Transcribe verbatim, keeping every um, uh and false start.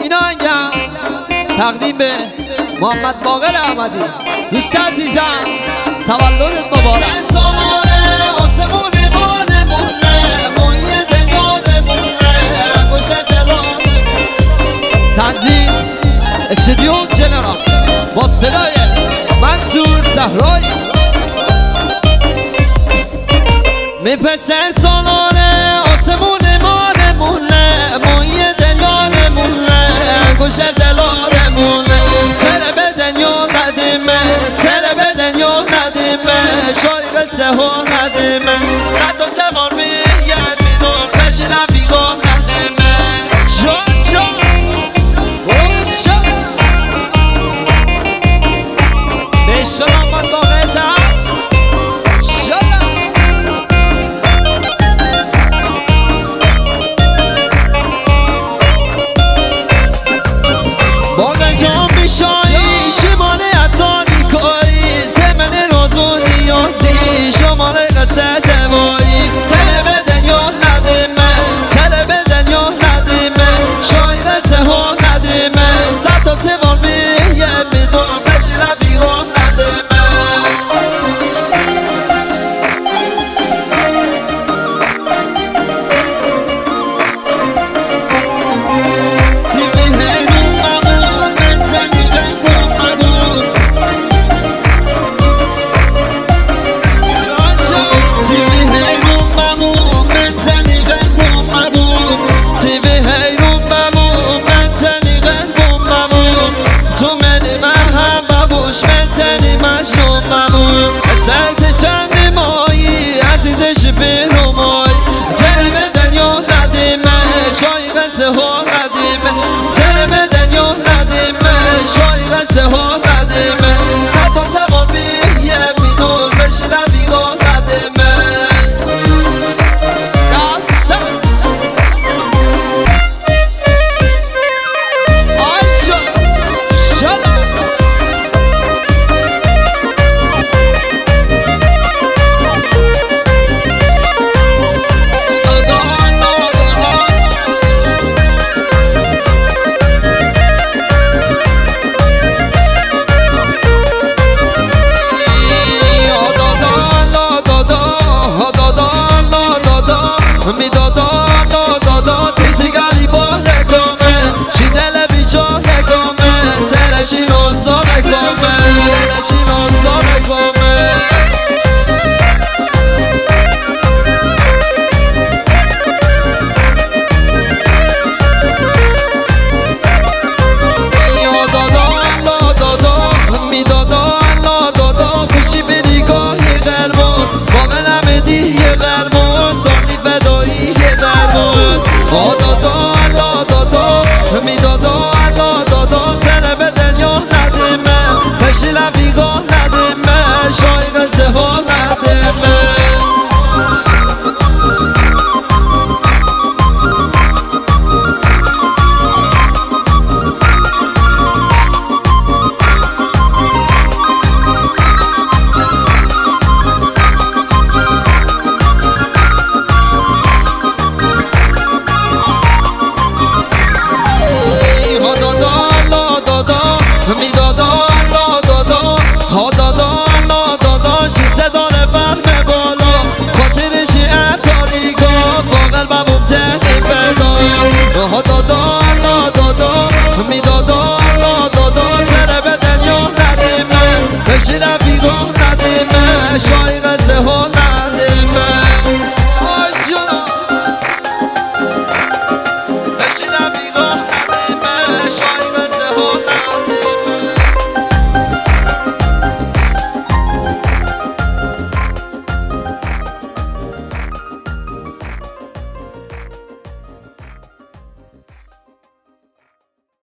این آهنگم تقدیم به محمد باقر احمدی. دوست عزیزم تولدت مبارک. تنظیم استودیو جنرال با صدای منصور زهرایی. میپسر سالانه آسمون مانمونه، مایه دلانمونه، گوشه دلانمونه. تره بدن یا ندیمه، تره بدن یا ندیمه، شایق سه ها ندیمه. صد و زمان میگه میدون بشینم بیگاه ندیمه. جان جان باشم بشم محمد باقر شماره قصه دوایی. تله بدن یا ندیمه، تله بدن یا ندیمه، شایق سه ها ندیمه. صد تا تیوان میگه میدونم بشینم بیگاه ندیمه. سرت چند مایی عزیزش بینو مای. تره بدن یا ندیمه، شایق سه ها ندیمه، تره بدن یا ندیمه، شایق سه ها ندیمه. صد تا زمان بیه میدون بشینم بیگاه ندیمه. می دادا دادا تیزی گلی با رکامه، چی دل بیچار رکامه، ترشی نوزا رکامه، ترشی نوزا رکامه. یا دادا دادا می دادا دادا خوشی به نگاهی قربان، واقع نمیدی یه قربان، دانی بدایی یه درمان. آ دادا الا دادا می دادا الا دادا، تره بدن یا ندیمه، بشینم بیگاه ندیمه، شایق سه ها ندیمه. می دادا الا دادا ها دادا الا دادا، شی صدانه فهم بالا، خاطرشی اتاریگاه با قلبمون تهی بدا. ها دادا الا دادا می دادا الا دادا، تره بدن یا ندیمه، بشینم بیگاه